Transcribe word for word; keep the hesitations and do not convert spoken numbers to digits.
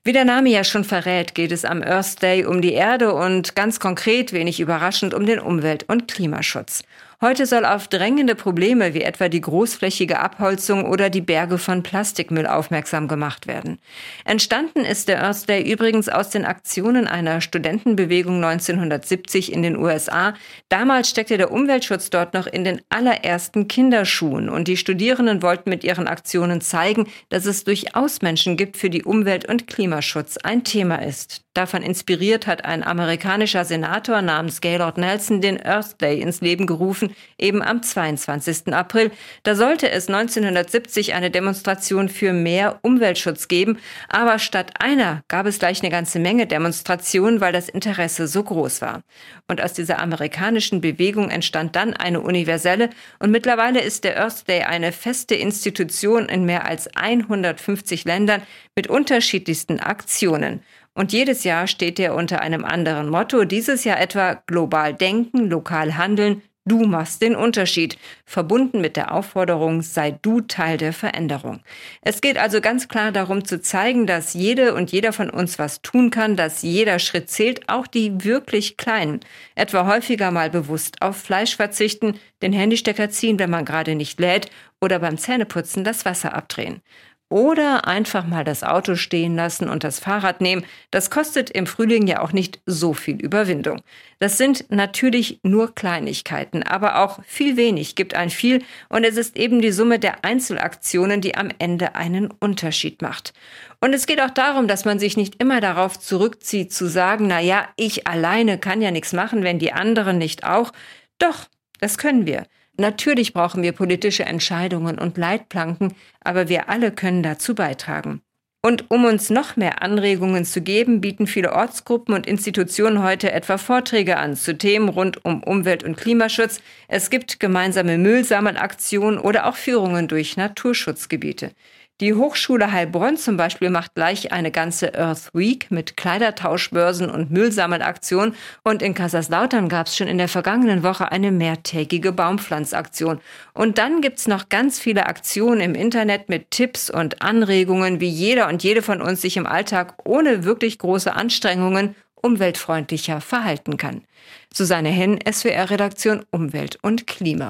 Wie der Name ja schon verrät, geht es am Earth Day um die Erde und ganz konkret, wenig überraschend, um den Umwelt- und Klimaschutz. Heute soll auf drängende Probleme wie etwa die großflächige Abholzung oder die Berge von Plastikmüll aufmerksam gemacht werden. Entstanden ist der Earth Day übrigens aus den Aktionen einer Studentenbewegung neunzehnhundertsiebzig in den U S A. Damals steckte der Umweltschutz dort noch in den allerersten Kinderschuhen und die Studierenden wollten mit ihren Aktionen zeigen, dass es durchaus Menschen gibt, für die Umwelt- und Klimaschutz ein Thema ist. Davon inspiriert hat ein amerikanischer Senator namens Gaylord Nelson den Earth Day ins Leben gerufen, eben am zweiundzwanzigsten April. Da sollte es neunzehnhundertsiebzig eine Demonstration für mehr Umweltschutz geben, aber statt einer gab es gleich eine ganze Menge Demonstrationen, weil das Interesse so groß war. Und aus dieser amerikanischen Bewegung entstand dann eine universelle und mittlerweile ist der Earth Day eine feste Institution in mehr als hundertfünfzig Ländern mit unterschiedlichsten Aktionen. Und jedes Jahr steht er unter einem anderen Motto. Dieses Jahr etwa global denken, lokal handeln, du machst den Unterschied. Verbunden mit der Aufforderung, sei du Teil der Veränderung. Es geht also ganz klar darum zu zeigen, dass jede und jeder von uns was tun kann, dass jeder Schritt zählt, auch die wirklich kleinen. Etwa häufiger mal bewusst auf Fleisch verzichten, den Handystecker ziehen, wenn man gerade nicht lädt oder beim Zähneputzen das Wasser abdrehen. Oder einfach mal das Auto stehen lassen und das Fahrrad nehmen. Das kostet im Frühling ja auch nicht so viel Überwindung. Das sind natürlich nur Kleinigkeiten, aber auch viel wenig gibt ein viel und es ist eben die Summe der Einzelaktionen, die am Ende einen Unterschied macht. Und es geht auch darum, dass man sich nicht immer darauf zurückzieht, zu sagen, na ja, ich alleine kann ja nichts machen, wenn die anderen nicht auch. Doch, das können wir. Natürlich brauchen wir politische Entscheidungen und Leitplanken, aber wir alle können dazu beitragen. Und um uns noch mehr Anregungen zu geben, bieten viele Ortsgruppen und Institutionen heute etwa Vorträge an zu Themen rund um Umwelt- und Klimaschutz. Es gibt gemeinsame Müllsammelaktionen oder auch Führungen durch Naturschutzgebiete. Die Hochschule Heilbronn zum Beispiel macht gleich eine ganze Earth Week mit Kleidertauschbörsen und Müllsammelaktionen. Und in Kaiserslautern gab es schon in der vergangenen Woche eine mehrtägige Baumpflanzaktion. Und dann gibt's noch ganz viele Aktionen im Internet mit Tipps und Anregungen, wie jeder und jede von uns sich im Alltag ohne wirklich große Anstrengungen umweltfreundlicher verhalten kann. Susanne Henn, S W R-Redaktion Umwelt und Klima.